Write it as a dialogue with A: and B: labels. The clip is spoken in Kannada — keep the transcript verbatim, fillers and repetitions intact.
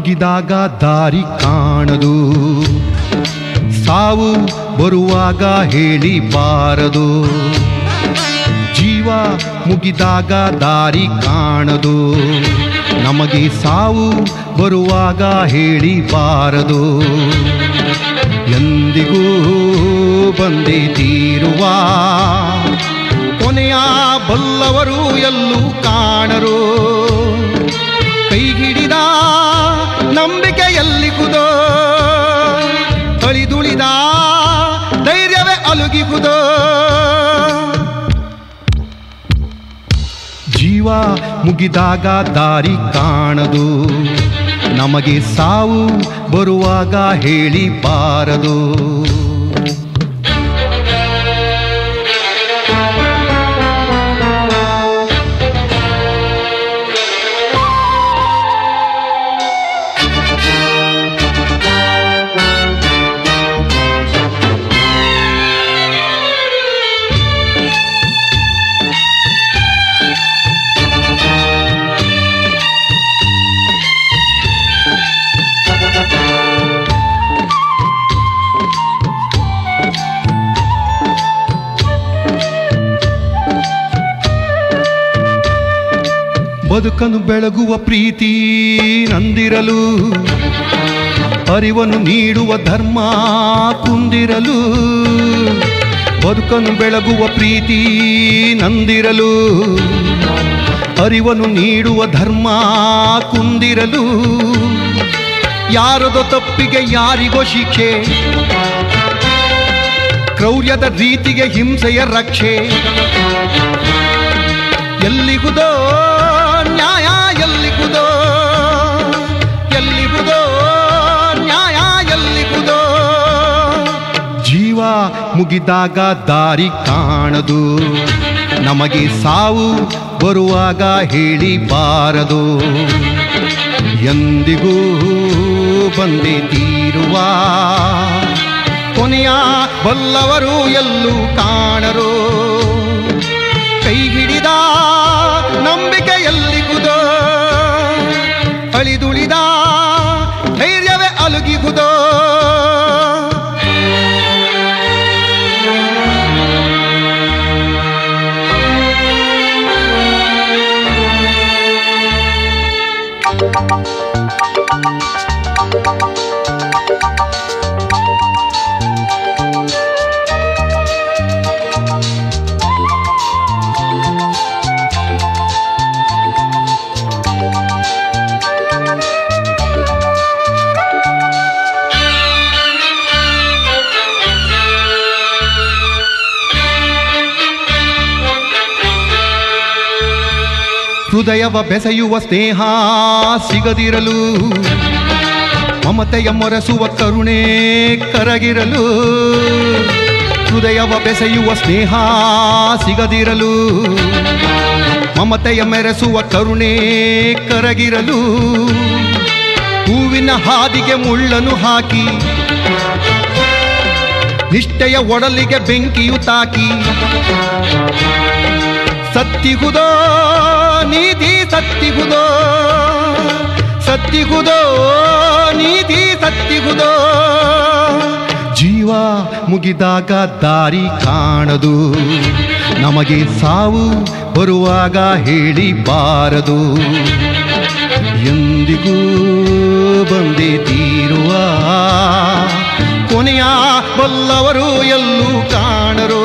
A: ಮುಗಿದಾಗ ದಾರಿ ಕಾಣದು, ಸಾವು ಬರುವಾಗ ಹೇಳಿ ಬಾರದು. ಜೀವ ಮುಗಿದಾಗ ದಾರಿ ಕಾಣದು, ನಮಗೆ ಸಾವು ಬರುವಾಗ ಹೇಳಿ ಬಾರದು. ಎಂದಿಗೂ ಬಂದೇ ತೀರುವ ಕೊನೆಯ ಬಲ್ಲವರು ಎಲ್ಲೂ ಕಾಣರು. ಕೈ ಹಿಡಿದ ನಂಬಿಕೆ ಎಲ್ಲಿಗುದೋ, ಅಳಿದುಳಿದ ಧೈರ್ಯವೇ ಅಲುಗಿಗುದೋ. ಜೀವ ಮುಗಿದಾಗ ದಾರಿ ಕಾಣದು, ನಮಗೆ ಸಾವು ಬರುವಾಗ ಹೇಳಿ ಬಾರದು. ಬದುಕನ್ನು ಬೆಳಗುವ ಪ್ರೀತಿ ನಂದಿರಲು, ಅರಿವನ್ನು ನೀಡುವ ಧರ್ಮ ಕುಂದಿರಲು. ಬದುಕನ್ನು ಬೆಳಗುವ ಪ್ರೀತಿ ನಂದಿರಲು, ಅರಿವನ್ನು ನೀಡುವ ಧರ್ಮ ಕುಂದಿರಲು. ಯಾರದೋ ತಪ್ಪಿಗೆ ಯಾರಿಗೋ ಶಿಕ್ಷೆ, ಕ್ರೌರ್ಯದ ರೀತಿಗೆ ಹಿಂಸೆಯ ರಕ್ಷೆ. ಎಲ್ಲಿಗುದೋ ನ್ಯಾಯ, ಎಲ್ಲಿಗುದೋ ಎಲ್ಲಿಗುದೋ ನ್ಯಾಯ, ಎಲ್ಲಿಗುದೋ. ಜೀವ ಮುಗಿದಾಗ ದಾರಿ ಕಾಣದು, ನಮಗೆ ಸಾವು ಬರುವಾಗ ಹೇಳಿ ಬಾರದು. ಎಂದಿಗೂ ಬಂದೇ ತೀರುವ ಕೊನೆಯ ಬಲ್ಲವರು ಎಲ್ಲೂ ಕಾಣರು. ಕೈ ಹಿಡಿದ ನಂಬಿಕೆ ಎಲ್ಲಿಗುದೋ, ಅಳಿದುಳಿದ ಧೈರ್ಯವೇ ಅಲುಗಿಗುದೋ. ಹೃದಯವ ಬೆಸೆಯುವ ಸ್ನೇಹ ಸಿಗದಿರಲು, ಮಮತೆಯ ಮೊರೆಸುವ ಕರುಣೆ ಕರಗಿರಲು. ಹೃದಯವ ಬೆಸೆಯುವ ಸ್ನೇಹ ಸಿಗದಿರಲು, ಮಮತೆಯ ಮೆರೆಸುವ ಕರುಣೆ ಕರಗಿರಲು. ಹೂವಿನ ಹಾದಿಗೆ ಮುಳ್ಳನ್ನು ಹಾಕಿ, ನಿಷ್ಠೆಯ ಒಡಲಿಗೆ ಬೆಂಕಿಯು ತಾಕಿ. ಸತ್ತಿಗುದೋ ನೀತಿ, ಸತ್ತಿಗುದೋ ಸತ್ತಿಗುದೋ ನೀತಿ, ಸತ್ತಿಗುದೋ. ಜೀವ ಮುಗಿದಾಗ ದಾರಿ ಕಾಣದು, ನಮಗೆ ಸಾವು ಬರುವಾಗ ಹೇಳಿ ಬಾರದು. ಎಂದಿಗೂ ಬಂದೇ ತೀರುವ ಕೊನೆಯ ಬಲ್ಲವರು ಎಲ್ಲೂ ಕಾಣರು.